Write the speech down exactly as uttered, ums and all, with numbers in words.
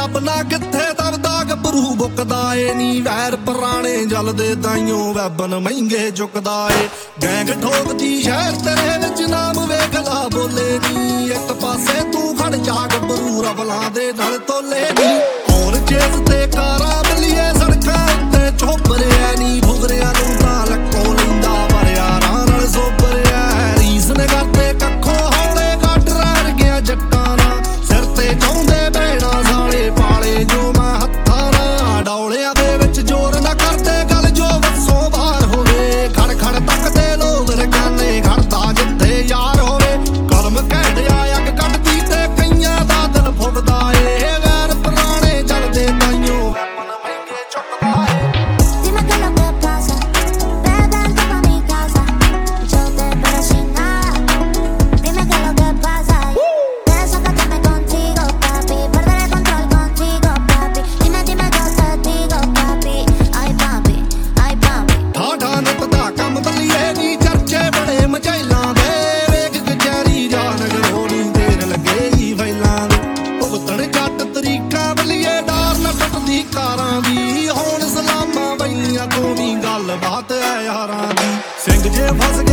ਰੱਬ ਨਾ ਕਿੱਥੇ ਦਬਦਾ ਗੱਭਰੂ ਬੁੱਕਦਾ ਏ ਨੀ ਵੈਰ ਪੁਰਾਣੇ ਜਲਦੇ ਤਾਈਓ ਵੈਬਨ ਮਹਿੰਗੇ ਚੁੱਕਦਾ ਏ ਗੈਂਗ ਠੋਕਦੀ ਸ਼ਹਿਰ ਤੇਰੇ ਵਿੱਚ ਨਾਮ ਵੇਖਦਾ ਬੋਲੇ ਨੀ ਇੱਕ ਪਾਸੇ ਤੂੰ ਖੜ ਜਾ ਗੱਭਰੂ ਰਬਲਾਂ ਦੇ ਨਾਲ ਤੋਲੇ ਨੀ ਔਰ ਚੇਤ ਤੇ ਕਾਰਾਂ ਬਲੀਏ ਸੜਕਾਂ ਉੱਤੇ ਚੋਪਰਿਆ ਨੀ ਭੁਗਰਿਆ ਨੂੰ ਤਾਂ ਲੱਕੋਂ ਲੈਂਦਾ ਪਰ ਯਾਰਾਂ ਨਾਲ ਸੋਪਰਿਆ ਰੀਸ ਨੇ ਕਰਦੇ ਕੱਖੋਂ ਹੌਲੇ ਕੱਢ ਰਹਿ ਗਿਆ ਜੱਟਾਂ ਨਾਲ ਸਿਰ ਤੇ ਚਾਹੁੰਦੇ ਬਹਿਣਾ ਸਾਲੇ ਪਾਲੇ ਜੋ ਮੈਂ ਹੱਥਾਂ ਨਾਲ ਡੌਲਿਆਂ ਦੇ ਵਿੱਚ ਜ਼ੋਰ ਨਾ ਕਰਦੇ ਗੱਲ ਜੋ ਵੱਸੋਂ ਬਾਹਰ ਹੋਵੇ ਖੜ ਖੜ ਤੱਕਦੇ ਲੋਕ ਰਕਾਨੇ ਖੜਦਾ ਜਿੱਥੇ ਯਾਰ ਹੋਵੇ ਕਲਮ ਘੈਂਟਿਆ ਅੱਗ ਕੱਢਦੀ ਤੇ ਕਈਆਂ ਦਾ ਦਿਲ ਫੁੱਟਦਾ ਏ ਵੈਰ ਪੁਰਾਣੇ ਚੱਲਦੇ ਤਾਈਓ ਵੈਪਨ ਮਹਿੰਗੇ ਚੁੱਕਦਾ ਏ Dime qué es lo que pasa, vente pa' mi casa, yo te espero sin nada. Dime qué es lo que pasa, desacátame contigo, papi, perderé control contigo, papi. Dime, dime, yo te digo, papi, ay papi, ay papi. ਠਾਠਾ ਨੱਤ ਦਾ ਕੰਮ ਬੱਲੀਏ ਨੀ ਚਰਚੇ ਬੜੇ ਮਚੈਲਾਂ ਦੇ ਵੇਖ ਕਚਹਿਰੀ ਜਾ ਨਗਰ ਹੋਣੀ ਦੇਰ ਲੱਗੇ ਹੀ ਫੈਲਾਂ ਦੇ ਭੁਗਤਣ ਜੱਟ ਤਰੀਕਾਂ ਬੱਲੀਏ ਡਾਰ ਨਾ ਟੁੱਟਦੀ ਕਾਰਾਂ ਦੀ ਹੁਣ ਸਲਾਮਾਂ ਬੈਲੀਆਂ ਤੋਂ ਵੀ ਗੱਲ ਬਾਤ ਐ ਯਾਰਾਂ ਦੀ ਸਿੰਘ ਜੇ ਫਸ